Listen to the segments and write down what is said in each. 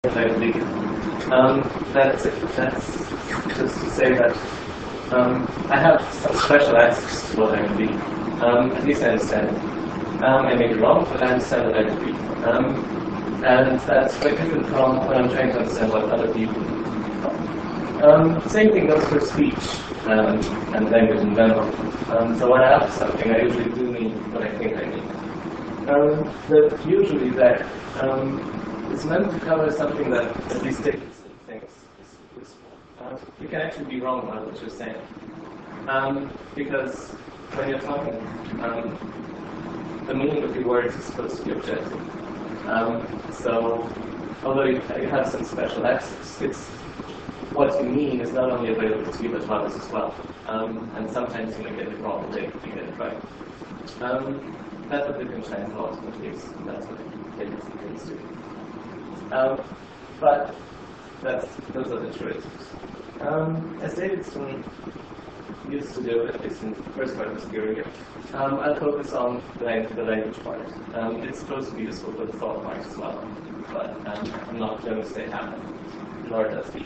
Exactly. That's just to say that I have some special access to what I agree. At least I understand it. I may be wrong, but I understand what I agree. And that's quite different from when I'm trying to understand what other people do. Same thing goes for speech and language in general. So when I ask something, I usually do mean what I think I mean. But usually that it's meant to cover something that at least Dickinson thinks is useful. You can actually be wrong about what you're saying. Because when you're talking, the meaning of your words is supposed to be objective. So, although you have some special access, it's what you mean is not only available to you but to others as well. And sometimes you may get it wrong, but you get it right. That's what Wittgenstein thought, at least. That's what Dickinson thinks too. But those are the truisms. As Davidson used to do, at least in the first part of his theory, I'll focus on the language part. It's supposed to be useful for the thought part as well, but I'm not going to say how, nor does he.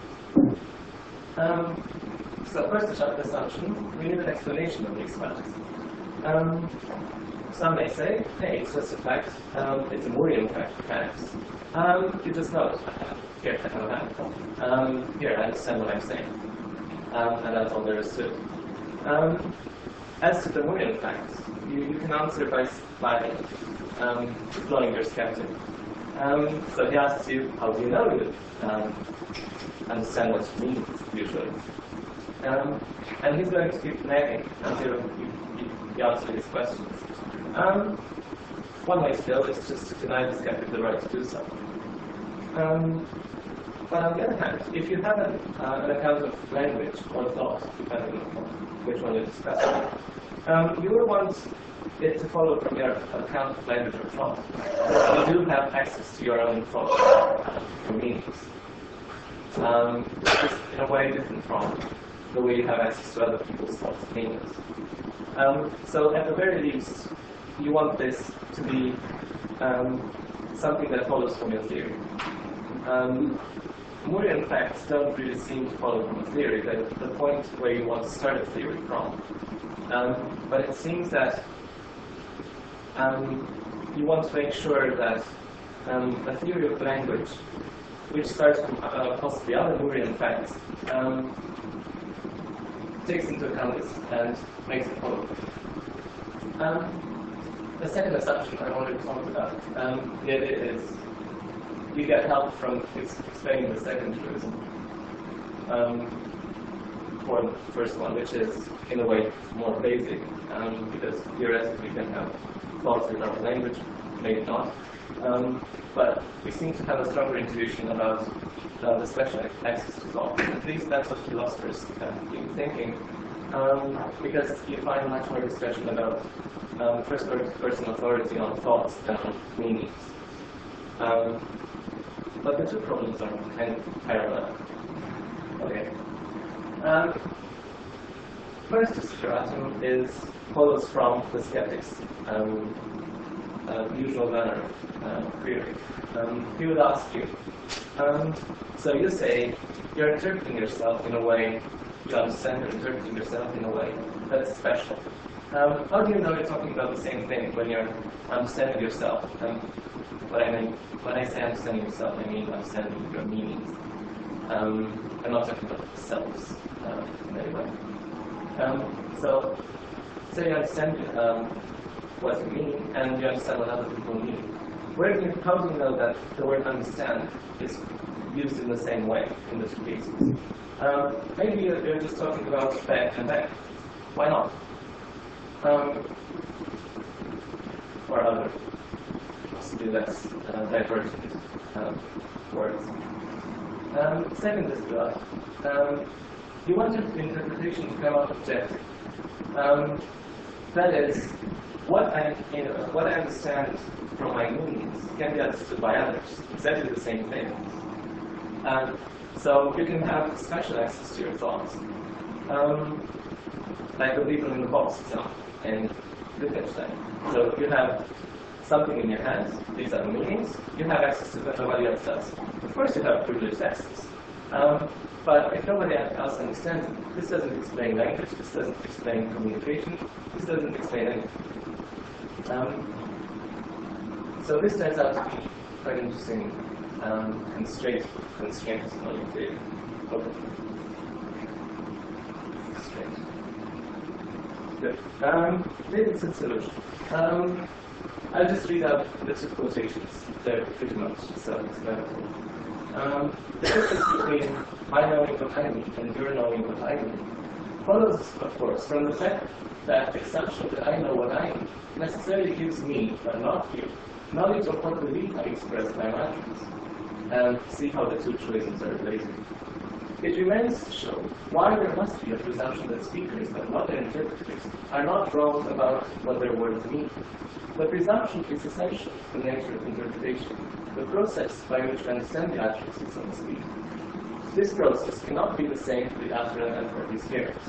So first assumption, we need an explanation of these facts. Some may say, hey, it's just a fact, it's a Moorian fact, perhaps. You just know it. Here, I have that. Here, I understand what I'm saying. And that's all there is to it. As to the Moorian facts, you can answer by blowing your skeptic. So he asks you, how do you know you understand what it means, usually? And he's going to keep nagging until you answer these questions. One way still is just to deny the skeptic the right to do so. But on the other hand, if you have an account of language or thought, depending on which one you're discussing, you will want it to follow from your account of language or thought. You do have access to your own thought, your meanings. Which is in a way different from the way you have access to other people's thoughts and meanings. So at the very least, you want this to be something that follows from your theory. Moorian facts don't really seem to follow from a theory. They're the point where you want to start a theory from. But it seems that you want to make sure that a theory of language, which starts from possibly other Moorian facts, takes into account this and makes it follow. The second assumption I wanted to talk about, the idea is you get help from explaining the second truism for the first one, which is in a way more basic, because theoretically you can have thoughts without language, maybe not. But we seem to have a stronger intuition about the special access to thought. At least that's what philosophers have been thinking, because you find much more discussion about first-person authority on thoughts than on meanings. But the two problems are kind of parallel. Okay. First desideratum follows from the skeptic's usual manner of query. He would ask you, so you say you're interpreting yourself in a way, you understand you're interpreting yourself in a way that's special. How do you know you're talking about the same thing when you're understanding yourself? What I mean, when I say understanding yourself, I mean understanding your meanings. I'm not talking about selves in any way. So you understand what you mean, and you understand what other people mean. How do you know that the word understand is used in the same way in the two cases? Maybe you're just talking about back and back. Why not? Or other, possibly less divergent words. Second is you want your interpretation to come out objective. That is, what I understand from my meanings can be understood by others. Exactly the same thing. So you can have special access to your thoughts. Like the people in the box example in Wittgenstein. So you have something in your hands, these are the meanings, you have access to that nobody else does. Of course you have privileged access. But if nobody else understands it, this doesn't explain language, this doesn't explain communication, this doesn't explain anything. So this turns out to be quite interesting constraints oriented. Okay. Constraint. Good. Davidson's solution. I'll just read out the two quotations. They're pretty much self-explanatory. The difference between my knowing what I mean and your knowing what I mean follows, of course, from the fact that the assumption that I know what I mean necessarily gives me, but not you, knowledge of what belief I express by my actions. And see how the two truisms are related. It remains to show why there must be a presumption that speakers, but not their interpreters, are not wrong about what their words mean. The presumption is essential to the nature of interpretation, the process by which we understand the attributes of someone speak. This process cannot be the same for the utterer and for his hearers.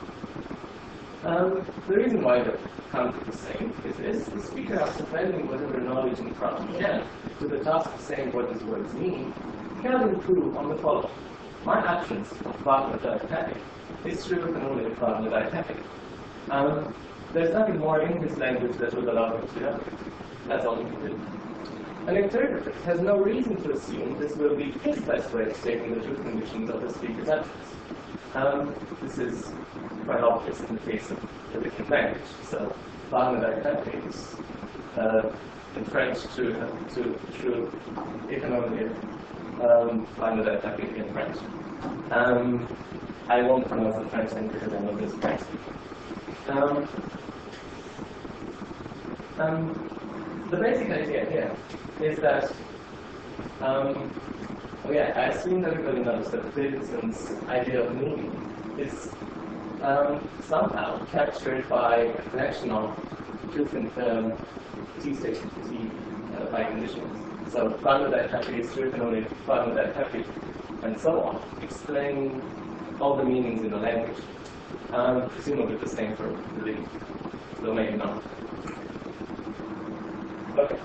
The reason why they can't be the same is this: the speaker, after finding whatever knowledge and craft he can to the task of saying what his words mean, cannot improve on the following. My actions of Wagner diataphic is true and only if Wagner diataphic. There's nothing more in his language that would allow him to do it. That's all he can do. An interpreter has no reason to assume this will be his best way of stating the true conditions of the speaker's actions. This is quite obvious in the case of the different language. So, Wagner diataphic is in French true, it can only Wagner diataphic in French. I won't pronounce the French name because I know this French. The basic idea here is that, I assume that everybody knows that Davidson's idea of meaning is somehow captured by a connection of different T stations to T by conditions. So Wagner diataphic is true and only Wagner diataphic, and so on, explaining all the meanings in the language. Presumably the same for belief, though maybe not. Okay.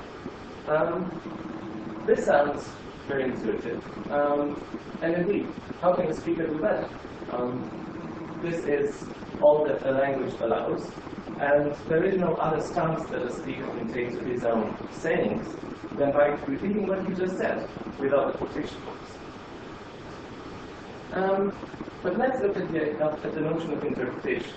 This sounds very intuitive. And indeed, how can a speaker do that? This is all that the language allows, and there is no other stance that a speaker can take to his own sayings than by repeating what he just said without the quotation marks. But let's look at the notion of interpretation.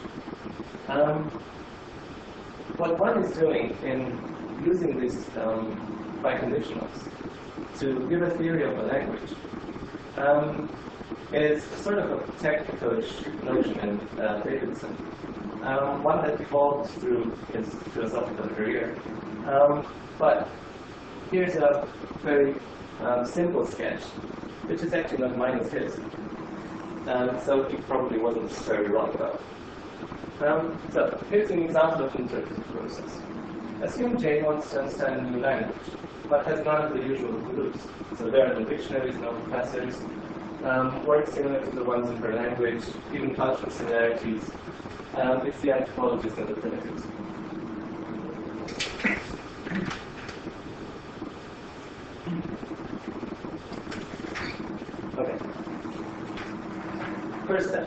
What one is doing in using these biconditionals to give a theory of a language is sort of a technical notion in Davidson, one that evolved through his philosophical career. But here's a very simple sketch, which is actually not mine, it's his. So he probably wasn't very wrong about it. So here's an example of an interpretive process. Assume Jane wants to understand a new language, but has none of the usual clues. So there are no dictionaries, no professors, words similar to the ones in her language, even cultural similarities. It's the anthropologists and the primitives. Okay. First step.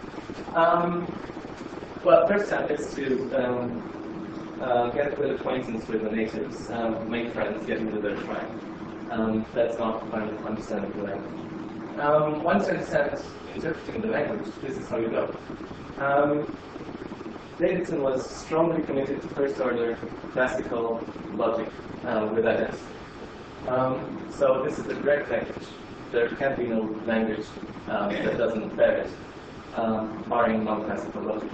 First step is to get a good acquaintance with the natives, make friends, get into their tribe. That's not understanding the language. Once you understand interpreting the language, this is how you go. Davidson was strongly committed to first-order classical logic with that. So this is the direct language. There can be no language that doesn't bear it, barring non-classical logic.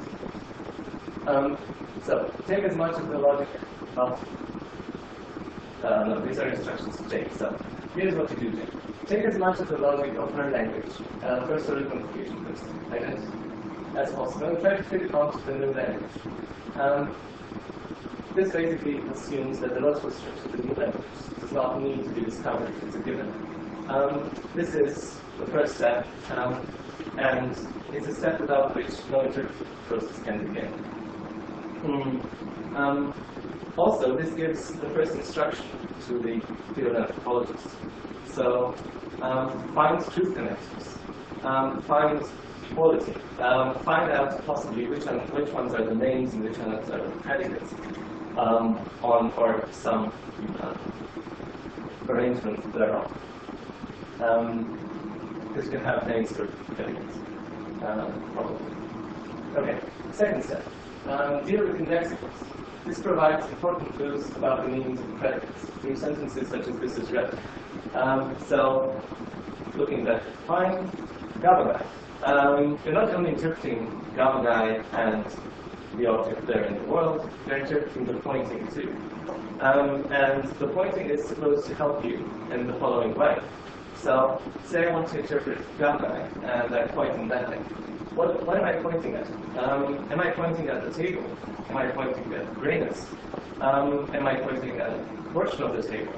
So take as much of the logic of, no, these are instructions to take. So here's what you do, Jane. Take as much of the logic of her language, first order communication as possible, and try to fit it onto the new language. This basically assumes that the logical structure of the new language does not need to be discovered, it's a given. This is the first step, and it's a step without which no interpretive process can begin. Also, this gives the first instruction to the field anthropologist. So, find truth connectors, find quality, find out possibly which ones are the names and which ones are the predicates on or some arrangement thereof. Because you can have names for predicates, probably. Okay, second step. Deal with indexicals. This provides important clues about the meanings of predicates through sentences such as this is read. So, looking at find Gavagai. You're not only interpreting Gavagai and the object there in the world, you're interpreting the pointing too. And the pointing is supposed to help you in the following way. So, say I want to interpret Gavagai, and I'm pointing that thing. What am I pointing at? Am I pointing at the table? Am I pointing at the grayness? Am I pointing at a portion of the table?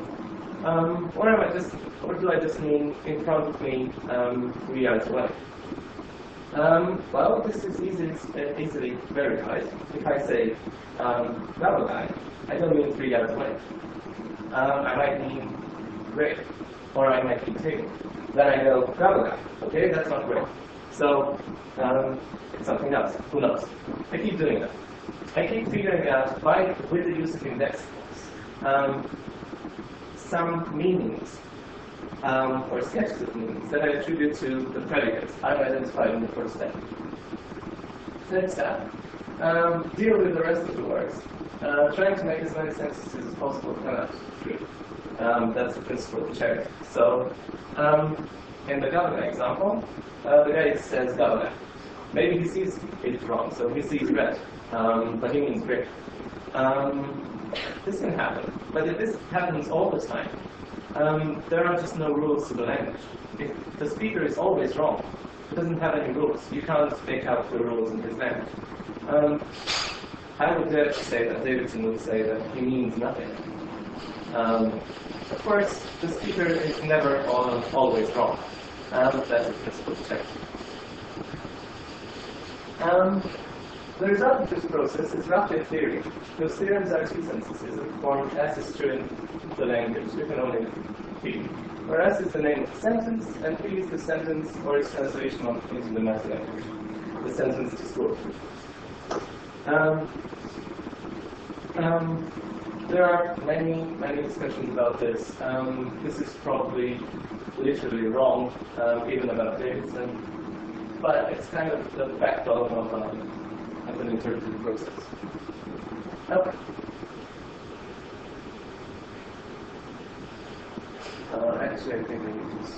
Or do I just mean in front of me, 3 yards away? Well, this is easily verified. If I say Gavagai, I don't mean 3 yards away. I might mean gray, or I might mean table. Then I go Gavagai. Okay, that's not gray. So it's something else. Who knows? I keep doing that. I keep figuring out with the use of indexicals some meanings or sketches of meanings that I attribute to the predicates I've identified in the first step. Third step, deal with the rest of the words, trying to make as many sentences as possible come out true. That's the principle of charity. So, in the Gavagai example, the guy says Gavagai. Maybe he sees it wrong, so he sees red, but he means gray. This can happen, but if this happens all the time, there are just no rules to the language. If the speaker is always wrong, he doesn't have any rules. You can't make out the rules in his language. I would dare to say that Davidson would say that he means nothing. Of course, the speaker is never always wrong. That's the principle of text. The result of this process is roughly a theory. Those theorems are two sentences that form S is true in the language. You can only P. Where S is the name of the sentence, and P is the sentence or its translation into the meta language. The sentence to school. There are many discussions about this. This is probably literally wrong, even about Davidson, but it's kind of the backbone of an interpretive process. Okay. Actually, I think I need this.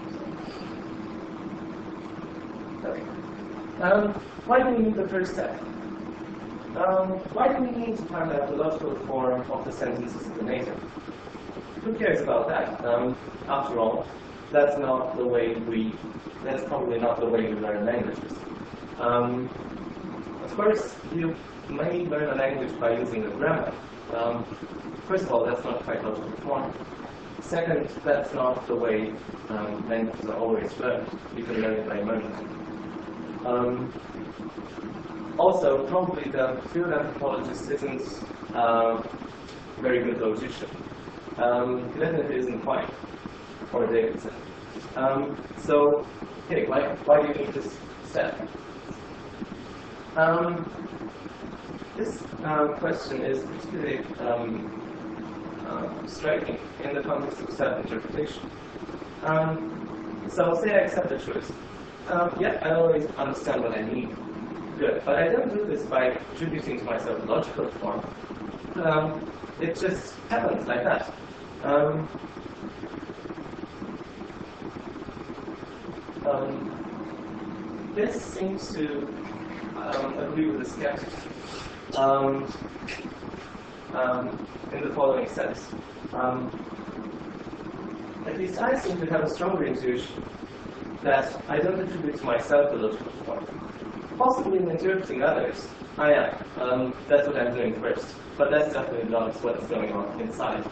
Okay. Why do we need the first step? Why do we need to find out the logical form of the sentences of the native? Who cares about that? After all, that's probably not the way we learn languages. Of course, you may learn a language by using a grammar. First of all, that's not quite logical form. Second, that's not the way languages are always learned. You can learn it by immersion. Also, probably the field anthropologist isn't a very good logician. He definitely isn't quite, or Davidson. So, okay, why do you need this step? This question is particularly striking in the context of self-interpretation. So, say I accept the truth. Yeah, I always understand what I mean. Good, but I don't do this by attributing to myself a logical form. It just happens like that. This seems to agree with the skeptic in the following sense. At least I seem to have a stronger intuition that I don't attribute to myself a logical form. Possibly in interpreting others, I am. That's what I'm doing first. But that's definitely not what's going on inside.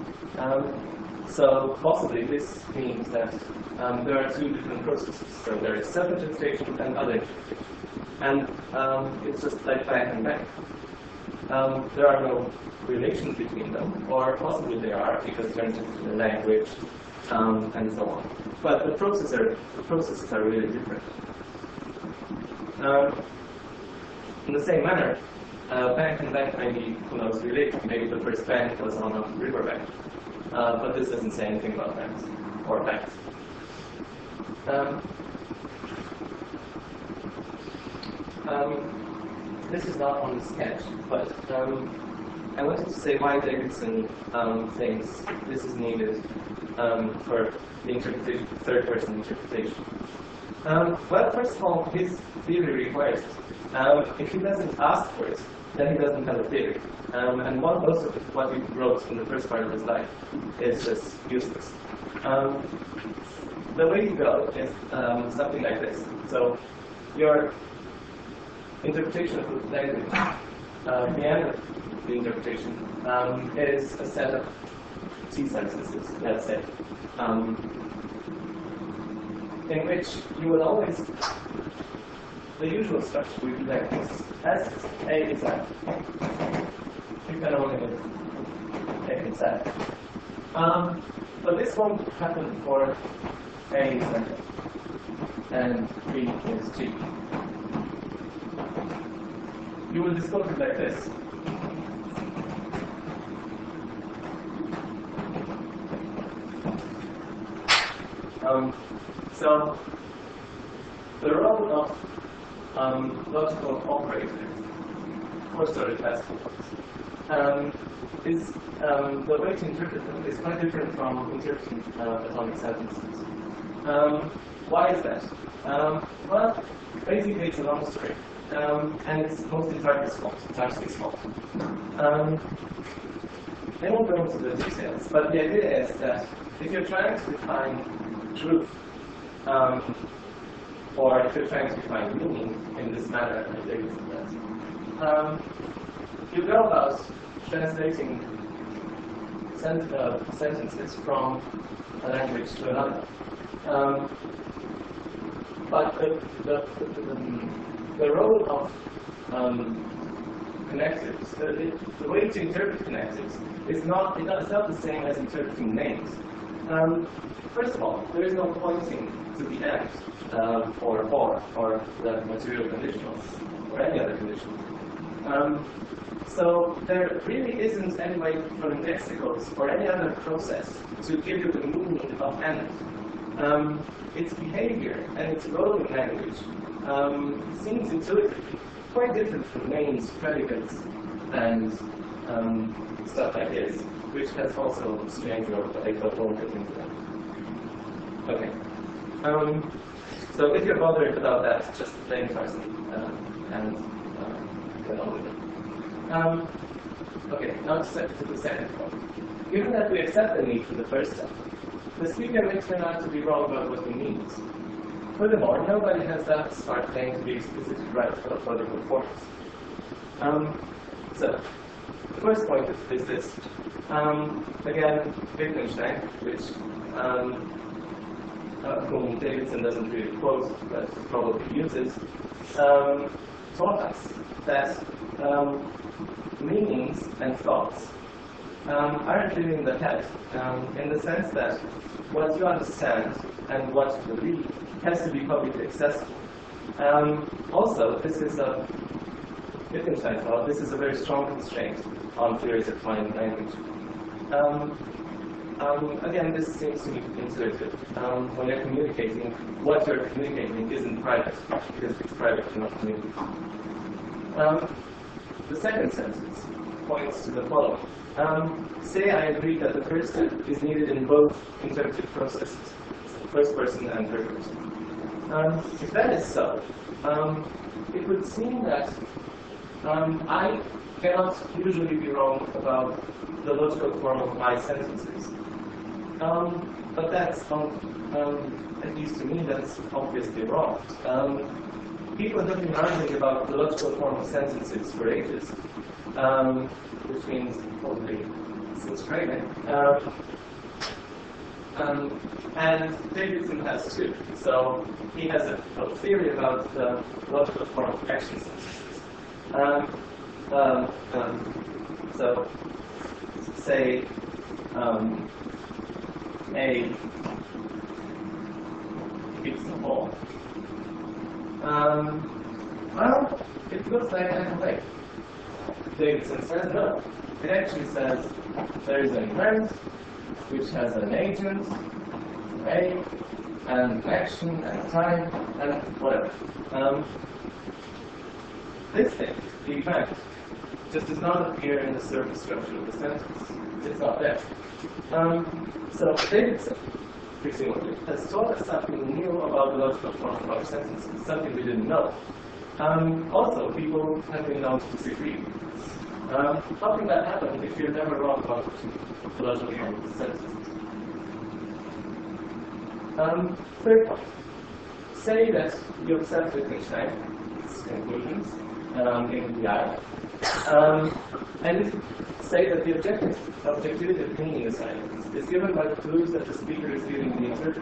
So possibly this means that there are two different processes. So there is self-interpretation and other interpretation. And it's just like back and back. there are no relations between them, or possibly there are because they're interpreted in language and so on. But the processes are really different. In the same manner, bank and bank maybe, who knows, related. Maybe the first bank was on a riverbank, but this doesn't say anything about banks or banks. This is not on the sketch, but I wanted to say why Davidson thinks this is needed for the third-person interpretation. Well, first of all, his theory requires it. If he doesn't ask for it, then he doesn't have a theory. And most of what he wrote in the first part of his life is just useless. The way you go is something like this. So your interpretation of the language, the end of the interpretation, is a set of T sentences, let's say, in which you will always, the usual structure would be like this. S, A is that. You can only A is that. But this won't happen for A is that, and B is G. You will disclose it like this. So the role of logical operators, first-order classical ones, is the way to interpret them is quite different from interpreting atomic sentences. Why is that? Well, basically it's a long story. And it's mostly Tarski's fault. I won't go into the details, but the idea is that if you're trying to define truth, or if you're trying to define meaning in this manner, like Davidson does, you go about translating sentences from a language to another. But the role of connectives, the way to interpret connectives is not the same as interpreting names. First of all, there is no pointing to the end or the material conditionals or any other condition. So there really isn't any way from lexicals or any other process to give you the meaning of end. Its behavior and its role in language seems intuitively quite different from names, predicates, and stuff like this, which has also strange or automated into them. Okay. So if you're bothered about that, just blame Carson and get on with it. Okay, now to the second point. Given that we accept the need for the first step, the speaker may turn out to be wrong about what he means. Furthermore, nobody has that smart claim to be explicitly right for the logical forms. So, the first point is this. Again, Wittgenstein, which whom Davidson doesn't really quote, but probably uses, taught us that meanings and thoughts aren't really in the head, in the sense that what you understand and what you believe has to be publicly accessible. Also, this is a Wittgenstein thought, this is a very strong constraint on theories of mind and language. Again, this seems to be intuitive. When you're communicating, what you're communicating isn't private, because if it's private, you're not communicating. The second sentence points to the following. Say I agree that the first step is needed in both interpretive processes, first person and third person. If that is so, it would seem that I cannot usually be wrong about the logical form of my sentences. But that's, at least to me, that's obviously wrong. People have been arguing about the logical form of sentences for ages, which means probably since Frege. And Davidson has too. So he has a theory about the logical form of action sentences. So, say A keeps the ball. Well, it looks like an way. Davidson says no. It actually says there is an event which has an agent, A, and an action, and a time, and whatever. This thing, the event, just does not appear in the surface structure of the sentence. It's not there. So Davidson, presumably, has taught us something new about the logical form of our sentences, something we didn't know. Also, people have been known to disagree. How can that happen if you're never wrong about the logical form of the sentence? Third point. Say that you accept Wittgenstein's conclusions in the I, and say that the objectivity of meaning assignment is given by the clues that the speaker is giving the interpreter.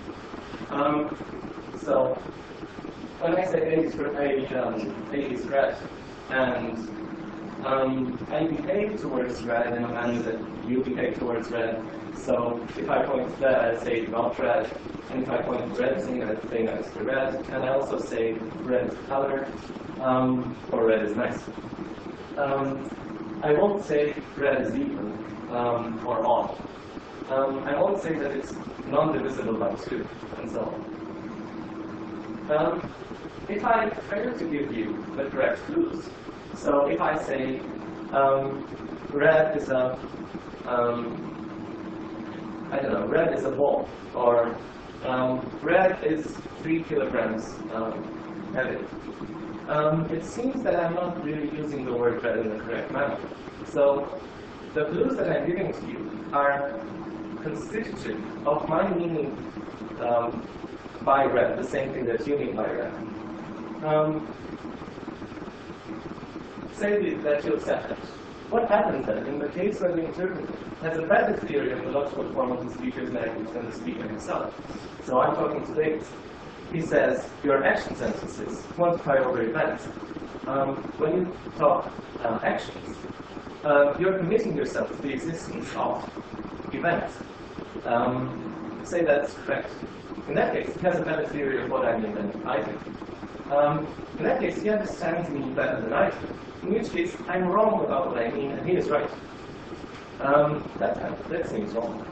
So, when I say A is red, and I behave towards red in a manner that you behave towards red. So if I point to red, I say not red, and if I point to red, I say that it's red, and I also say red is color, or red is nice. I won't say red is even, or odd. I won't say that it's non-divisible by 2, and so on. If I fail to give you the correct clues, so if I say red is a, I don't know, red is a ball, or red is 3 kilograms heavy. It seems that I'm not really using the word red in the correct manner. So the clues that I'm giving to you are constitutive of my meaning by red, the same thing that you mean by red. Say that you accept it. What happens then in the case where the interpreter has a better theory of the logical form of the speaker's language than the speaker himself? So I'm talking to David. He says your action sentences quantify over events. When you talk actions, you're committing yourself to the existence of events. Say that's correct. In that case, he has a better theory of what I mean than I do. In that case, he understands me better than I do. In which case, I'm wrong about what I mean, and he is right. That seems wrong.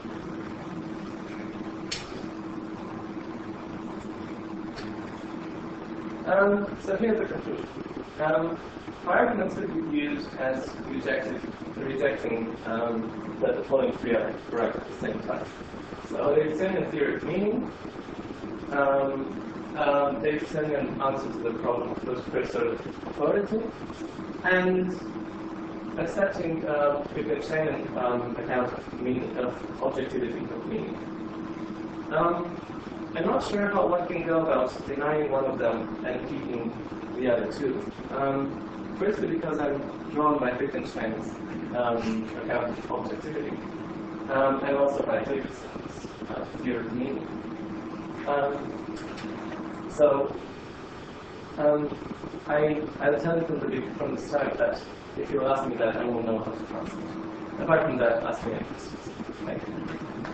So here's the conclusion. My arguments could be used as rejecting that the following 3 are correct at the same time. So Davidsonian theory of meaning, Davidsonian answer to the problem of first sort of authority, and accepting Wittgensteinian account of meaning, of objectivity of meaning. I'm not sure how one can go about denying one of them and keeping the other 2. Firstly, because I'm drawn by Wittgenstein's account of objectivity, and also by Davidson's theory of meaning. I'll tell you from the start that if you ask me that, I won't know how to translate. Apart from that, ask me any questions. Thank you.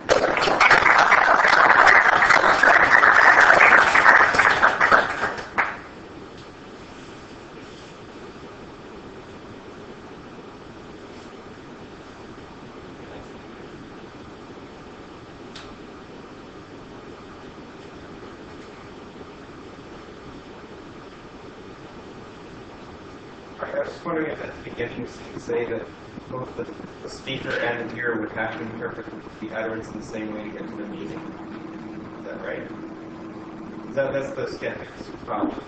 I was just wondering if at the beginning you say that both the speaker and the hearer would have to interpret the utterance in the same way to get to the meaning. Is that right? That's the skeptic's problem.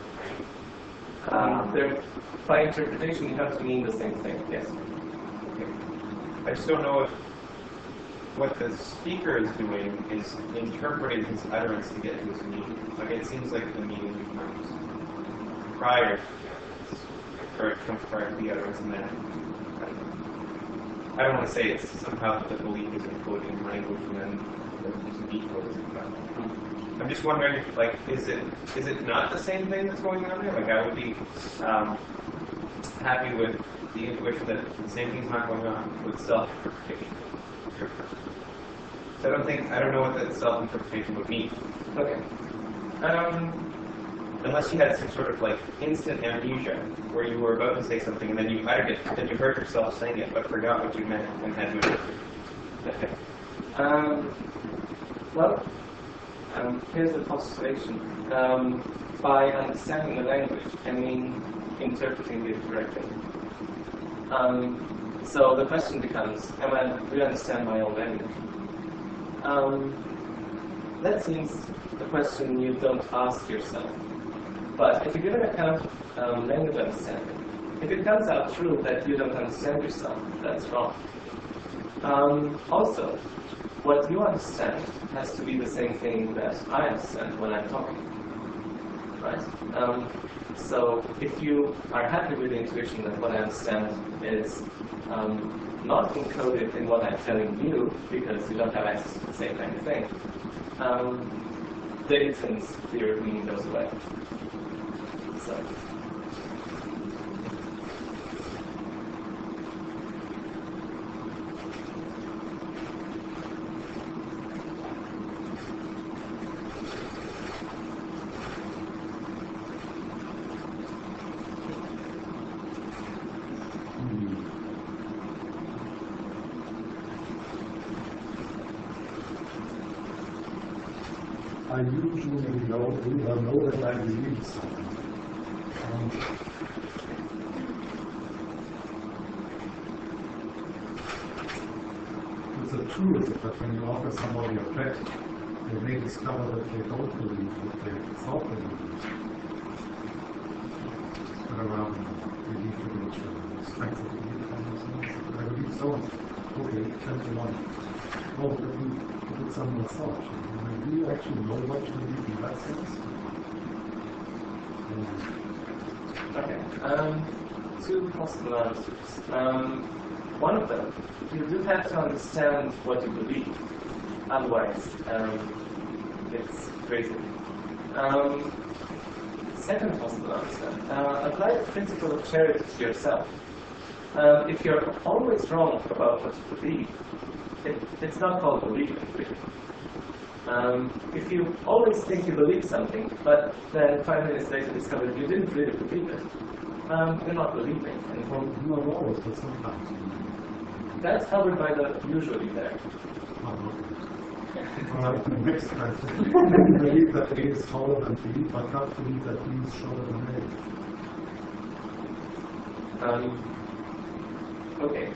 By interpretation, you have to mean the same thing, yes. Okay. I just don't know if what the speaker is doing is interpreting his utterance to get to his meaning. Like, it seems like the meaning becomes prior, or it comes prior to the utterance, and then I don't want to say it's somehow the belief is encoded in language and then there's a decode. I'm just wondering if, like, is it not the same thing that's going on there? Like, I would be happy with the intuition that the same thing's not going on with self-interpretation. So I don't know what that self-interpretation would mean. Okay. Unless you had some sort of like instant amnesia, where you were about to say something and then you uttered it, then you heard yourself saying it, but forgot what you meant and had to interpret it. Okay. Well, here's the postulation. By understanding the language, I mean interpreting it correctly. So the question becomes, do I understand my own language? That seems a question you don't ask yourself. But if you give an account of language understanding, if it comes out true that you don't understand yourself, that's wrong. Also, what you understand has to be the same thing that I understand when I'm talking, right? So if you are happy with the intuition that what I understand is not encoded in what I'm telling you because you don't have access to the same kind of thing, Davidson's theory of meaning goes away. So. I usually know that I believe something. It's a truism that when you offer somebody a pet, they may discover that they don't believe what they thought they believed. But around belief in strength of belief kind of things. I believe so. Okay, 10 to 1. Oh, let me put some massage. Do you actually know what you believe in that sense? Okay. Two possible answers. One of them, you do have to understand what you believe. Otherwise, it's crazy. Second possible answer, apply the principle of charity to yourself. If you're always wrong about what you believe, it's not called believing, really. If you always think you believe something, but then 5 minutes later discover you didn't really believe it, you're not believing. Well, not always, but sometimes. That's covered by the usually there. Mixed question. You believe that A is taller than B, but not believe that B is shorter than A. Okay.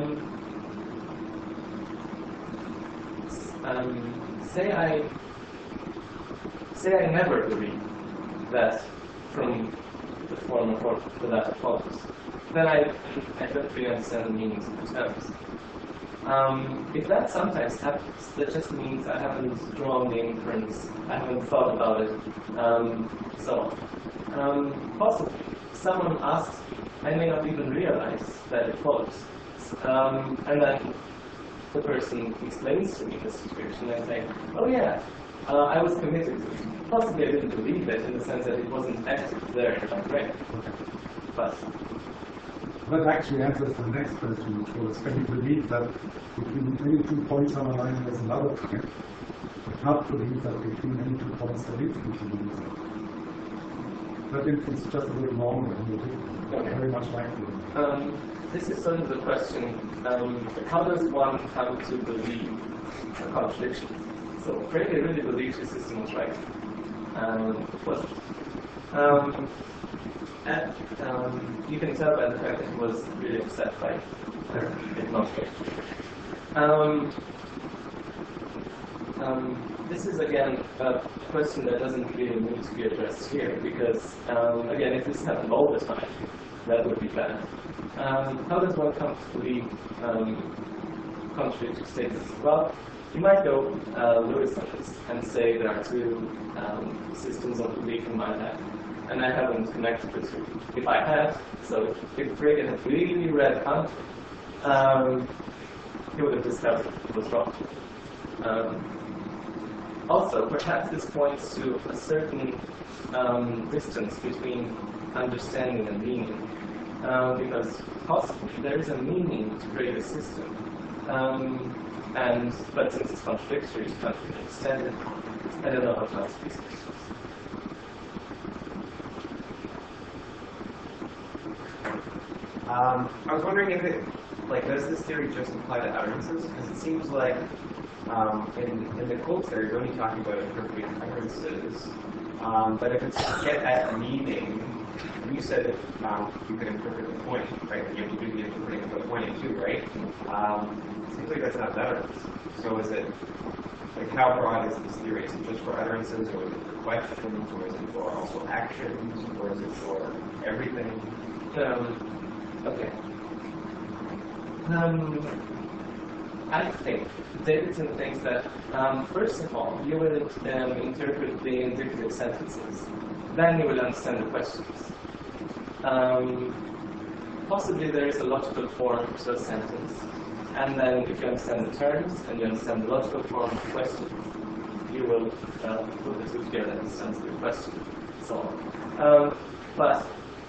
Say I never believe that from the form of the data follows. Then I don't really understand the meanings of the terms. If that sometimes happens, that just means I haven't drawn the inference, I haven't thought about it, so on. Possibly, someone asks, I may not even realize that it follows. And then the person explains to me the situation and saying, oh yeah, I was committed to it. Possibly I didn't believe it in the sense that it wasn't active there in my brain. But that actually answers the next question, which was, can you believe that between any 2 points on a line there's another point, but not believe that between any 2 points there is between these? That inference is just a little longer and very much likely. This is sort of the question, how does one come to believe a contradiction? So Frege really believes his system was right. It wasn't. You can tell by the fact that he was really upset by it not this is again a question that doesn't really need to be addressed here because, again, if this happened all the time, that would be bad. How does one come to believe contradictory statements? Well, you might go Lewis on this and say there are 2 systems of belief in my head, and I haven't connected the 2. If I had, so if Frege had really read Kant, he would have discovered it was wrong. Also, perhaps this points to a certain distance between understanding and meaning. because possibly there is a meaning to create a system. But since it's contradictory, it can't really extend it. I don't know how to answer these questions. I was wondering if it, does this theory just apply to utterances? Because it seems like in the quotes there, you're only talking about interpreting utterances. But if it's to get at meaning, you said you can interpret the point, right? You have to do the interpreting of the pointing too, right? It seems like that's not utterance. So is it, how broad is this theory? Is it just for utterances, or is it for questions, or is it for also actions, or is it for everything? Okay. I think Davidson thinks that, first of all, you will interpret the indicative sentences. Then you will understand the questions. Possibly there is a logical form to a sentence. And then if you understand the terms and you understand the logical form of the question, you will put the two together and understand the question. So on. But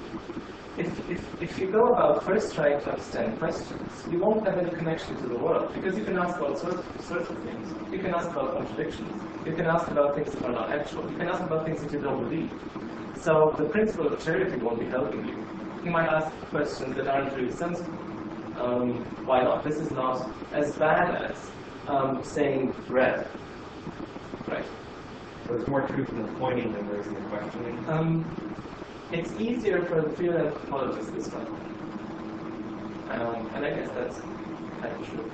if you go about first trying to understand questions, you won't have any connection to the world, because you can ask about sorts of things. You can ask about contradictions. You can ask about things that are not actual. You can ask about things that you don't believe. So the principle of charity won't be helping you. You might ask questions that aren't really sensible. Why not? This is not as bad as saying red. Right. So there's more truth in the pointing than there is in the questioning? It's easier for the field anthropologist this way. And I guess that's kind of true.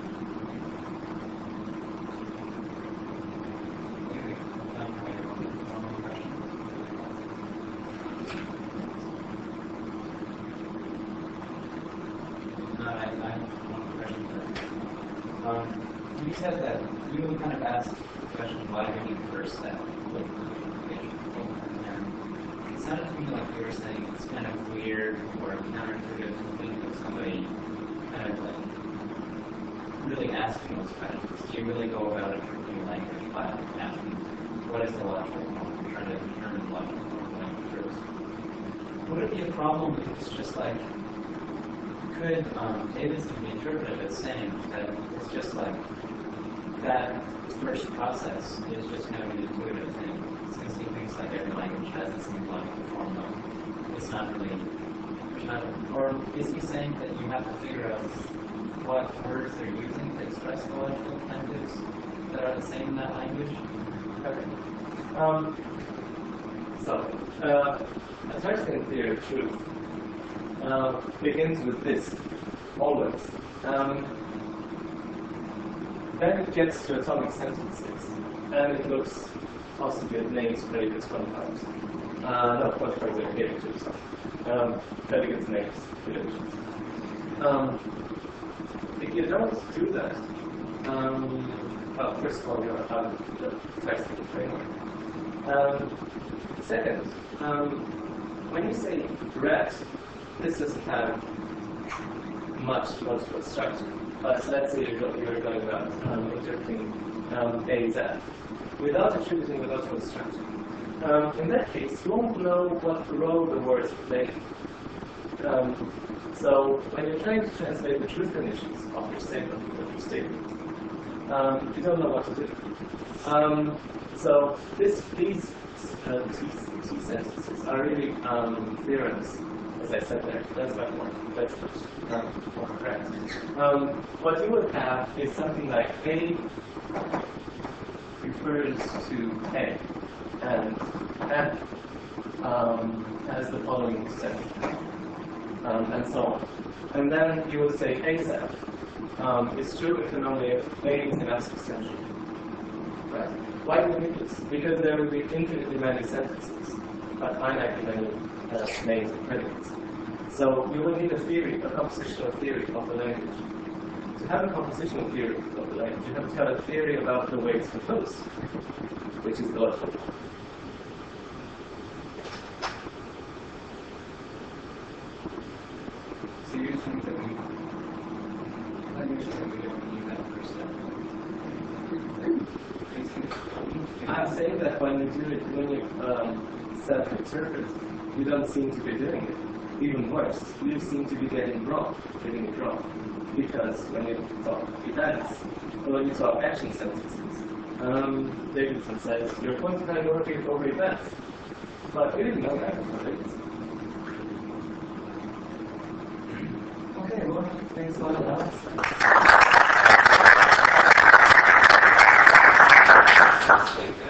You said that you kind of asked the question, why do you need the first step? It sounded to me like you were saying it's kind of weird or counterintuitive to think of somebody kind of really asking those questions. Do you really go about interpreting language by asking what is the logical form, trying to determine the logical form of language? Would it be a problem if it's just like, could Davidson be interpreted as saying that it's just like that first process is just kind of an intuitive thing? It's going to see things like every language has its own logical form, though it's not really, or is he saying that you have to figure out what words they're using to express the logical primitives that are the same in that language? Okay. A Tarskian theory of truth begins with this, always. Then it gets to atomic sentences, and it looks possibly at names, predicates, quantifiers. No, quantifiers are given to itself. Predicates, names, relations. If you don't do that, well, first of all, you're out of the Tarskian framework. Second, when you say red, this doesn't have much logical structure. But let's say you're going about interpreting AZ without attributing the logical structure. In that case, you won't know what role the words play. So when you're trying to translate the truth conditions of your statement, you don't know what to do. So these two sentences are really theorems. As I said there, that's much more correct. What you would have is something like A refers to A, and F has the following sentence, and so on. And then you would say ASF is true if and only if A is an S extension. Right? Why do we need this? Because there will be infinitely many sentences, but finitely many names and predicates. So you will need a theory, a compositional theory of the language. To have a compositional theory of the language, you have to have a theory about the way it's composed, which is the logical form. So you think that we don't need that first step? I'm saying that when you do it, when you self-interpret, you don't seem to be doing it. even worse, you seem to be getting it wrong. Because when you talk events, or when you talk action sentences, Davidson says, you're quantifying over events. But we didn't know that before Davidson. Okay, well, thanks a lot, Alex.